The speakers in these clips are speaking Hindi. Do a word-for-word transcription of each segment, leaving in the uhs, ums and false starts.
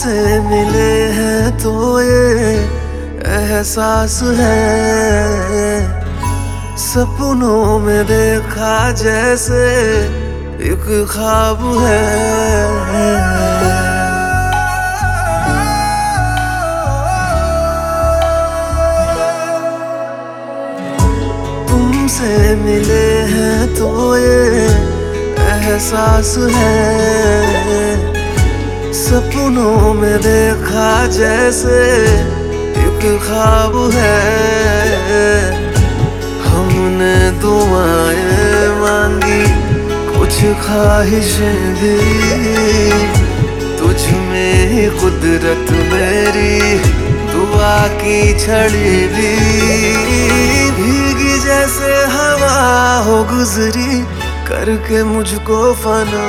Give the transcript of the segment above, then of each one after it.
तुमसे मिले हैं तो ये एहसास है, सपनों में देखा जैसे एक ख्वाब है। तुमसे मिले हैं तो ये एहसास है, सपनों में देखा जैसे एक ख्वाब है। हमने दुआएं मांगी कुछ ख्वाहिशें भी, तुझ में ही कुदरत मेरी दुआ की छड़ी भी। भीगी जैसे हवा हो गुजरी करके मुझको फना,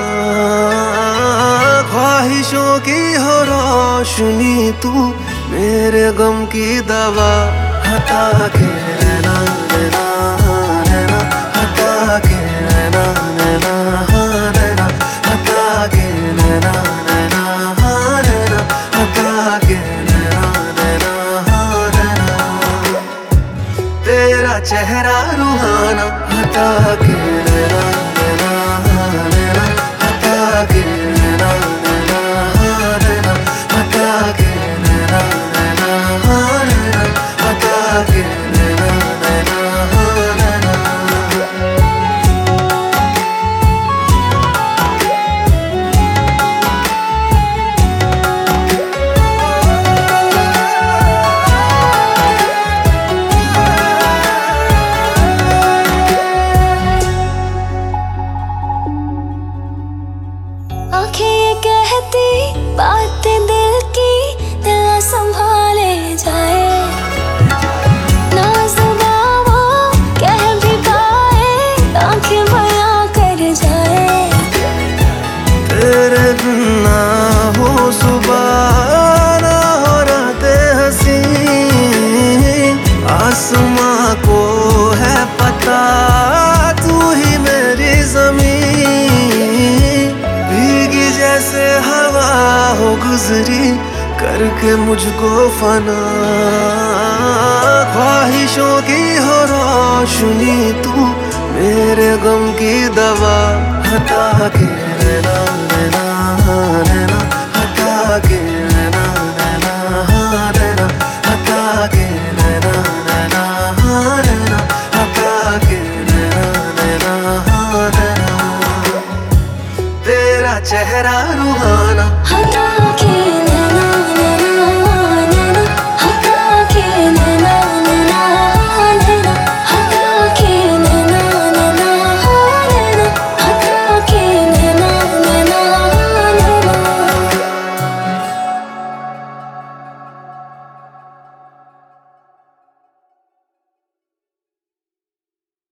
ख्वाहिशों की हो रोशनी तू मेरे गम की दवा। हटा के रहना रहना रहना, हटा के रहना रहना रहना, हटा के रहना रहना रहना, हटा के रहना रहना रहना। तेरा चेहरा रूहाना, हटा के रहना रहना रहना, हटा के रहना रहना रहना, हटा के रहना रहना रहना, हटा के रहना रहना रहना। आँखें ये कहती बातें दिल की, दिल ना संभाले जाए। ना जुबां वो कह भी पाए, आँखें बयां कर जाए। तेरे बिन ना हो सुबह ना हो रातें हंसी, आसमां को है पता तू ही मेरी ज़मीं। भीगी जैसे हवा हो गुजरी करके मुझको फना, ख्वाहिशों की हो रोशनी तू मेरे गम की दवा। हटा के रहना रहना रहना, हटा के